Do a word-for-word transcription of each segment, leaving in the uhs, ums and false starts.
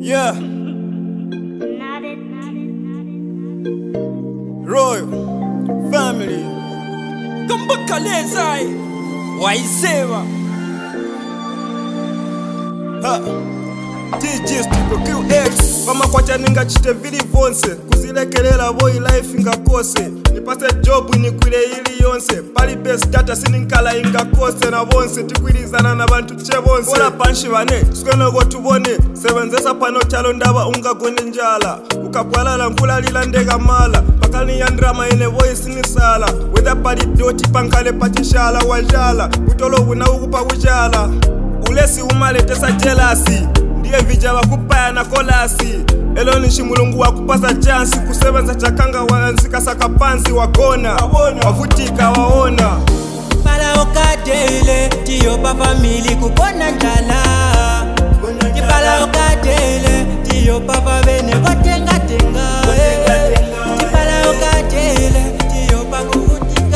Yeah. Royal family. Kumbuka lezai waisema Ha. D J Studio Q X pamakwacha ningachite vili vonse kuzilekelela boy life ingakose nipate job nikwile ili yonse pali best data sininkala ingakose na bonse tikwilizana na bantu che bonse kola panshi bane sikeno go tubone sebenzesa pano chalo ndaba ungagone njala ukapwalala nkula lila ndega mala pakani ya drama ine voice ni sala whether pali doti pankale pachishala wajala utolo una ukupa kujala ulesi umaletesa jealousy ndiye vija wakupaya na kolasi elo nishi mulungu wakupasa chansi kusebenza chakanga wanzika saka pansi wagona wavutika waona Pala okadele tiyo pa famili kupona njala Pala okadele tiyo pa favene kotenga tenga Pala okadele tiyo pa kuvutika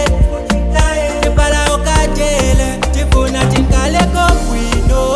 Pala okadele tifuna tinkale kopwino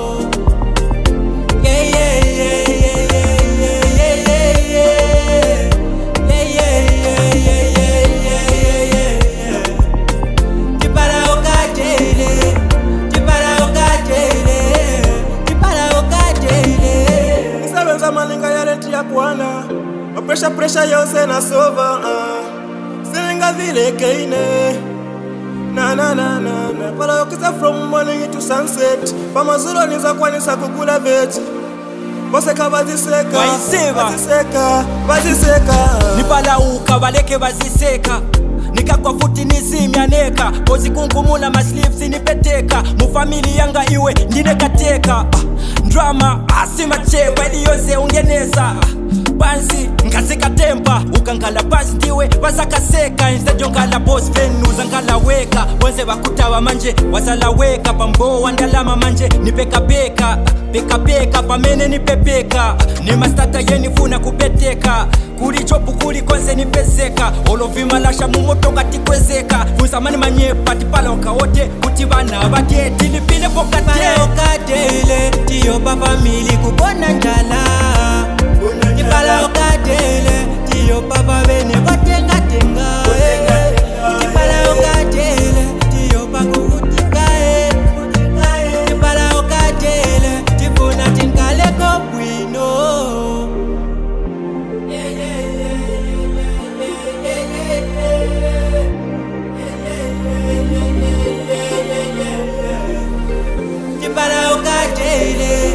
Kuana pressure pressure yose na sova uh. Silinga vile keine na na na na na pala yokiza from morning to sunset pamazuro niza kwanisa kukula veti bose kabaziseka waisema baziseka baziseka nipala uka baleke baziseka nikakwa futi nizimyaneka ozikunkumula masleeves nipeteka mufamili yanga iwe ndinekateka ah, drama asimachekwa iliyose ungeneza pansi nkasika tempa ukangala pansi ndiwe basakaseka instead ngala boss ven uzangala weka wenze bakutaba manje wasalaweka pambo wandalama manje nipeka peka peka peka pamene nipepeka ni mastata yenifuna kupeteka kuli chopu kuli konse nipezeka olovima lasha mumoto ngatikwezeka fuzamani manyepa tipala okawote kuti bana badye tilipile pokate pala okadele tiyo pa famili kupona njala Pala okadele tiyo pa favene kotenga tenga Pala okadele tiyo pa kuvutika Pala okadele tifuna tinkale kopwino Pala okadele